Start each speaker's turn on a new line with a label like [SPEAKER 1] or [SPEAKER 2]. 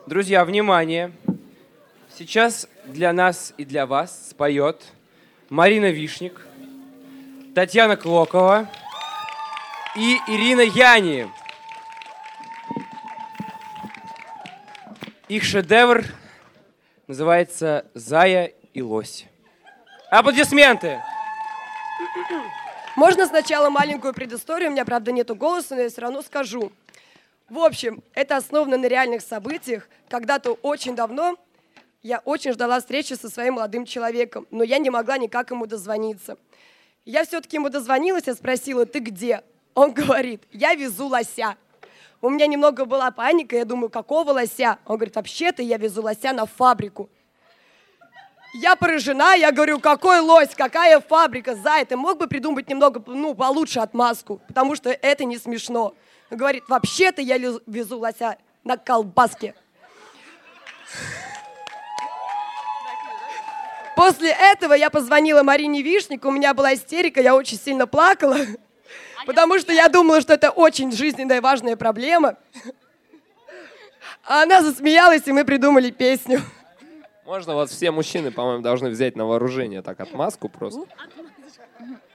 [SPEAKER 1] Друзья, внимание! Сейчас для нас и для вас споет Марина Вишник, Татьяна Клокова и Ирина Яни. Их шедевр называется «Зая и лось». Аплодисменты!
[SPEAKER 2] Можно сначала маленькую предысторию? У меня, правда, нету голоса, но я все равно скажу. В общем, это основано на реальных событиях. Когда-то очень давно я очень ждала встречи со своим молодым человеком, но я не могла никак ему дозвониться. Я все-таки ему дозвонилась и спросила: «Ты где?» Он говорит: «Я везу лося». У меня немного была паника, я думаю: какого лося? Он говорит: вообще-то я везу лося на фабрику. Я поражена, я говорю: какой лось, какая фабрика, Зай, ты мог бы придумать немного, получше отмазку, потому что это не смешно. Он говорит: вообще-то я везу лося на колбаске. После этого я позвонила Марине Вишник, у меня была истерика, я очень сильно плакала, потому что я думала, что это очень жизненная важная проблема. А она засмеялась, и мы придумали песню.
[SPEAKER 3] Можно, вот все мужчины, по-моему, должны взять на вооружение так отмазку просто.